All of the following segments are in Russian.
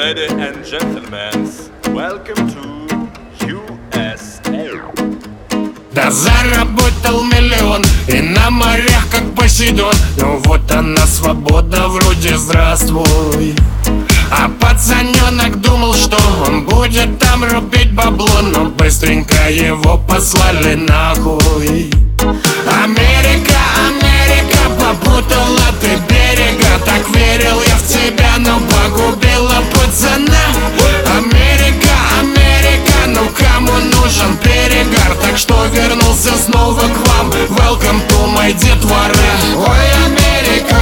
Ladies and gentlemen, welcome to USA. Да заработал миллион и на морях как Посейдон. Ну вот она свобода, вроде здравствуй. А пацаненок думал, что он будет там рубить бабло, но быстренько его послали нахуй. Америка, Америка, попутала ты берега. Так верил я в тебя, но погубила пацана. Америка, Америка, ну кому нужен перегар? Так что вернулся снова к вам. Welcome to my детвора. Ой, Америка,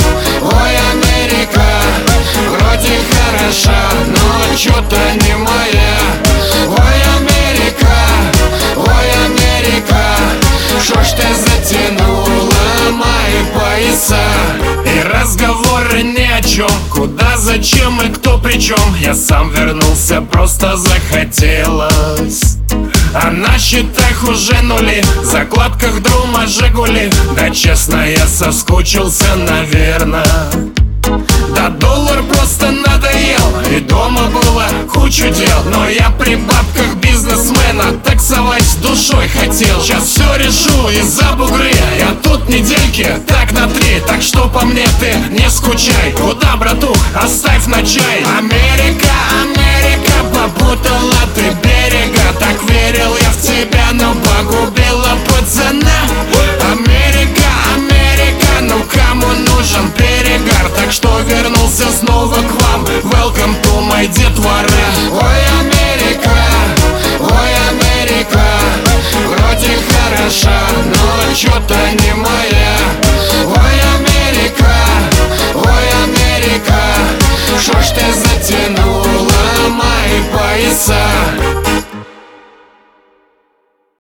вроде хороша, но чё-то не моя. Ой, Америка, шо ж ты затянула мои пояса? И разговоры ни о чем, куда, зачем и кто при чем. Я сам вернулся, просто захотелось. А на счетах уже нули, в закладках Друма Жигули. Да честно, я соскучился, наверно. Да доллар просто надоел, и дома было кучу дел. Но я при бабках бизнесмена таксовать душой хотел. Сейчас все решу из-за бугры, я тут недельки так на 3. Так что по мне ты не скучай. Куда, братух, оставь на чай. Америка, Америка, попутала ты берега. Так верил я в тебя, но погубила пацана. Америка, Америка, ну кому нужен перегар? Так что вернулся снова к вам. Welcome to my детвора. Ой, Америка, вроде хороша, но чё-то не моя. Ой, Америка, шо ж ты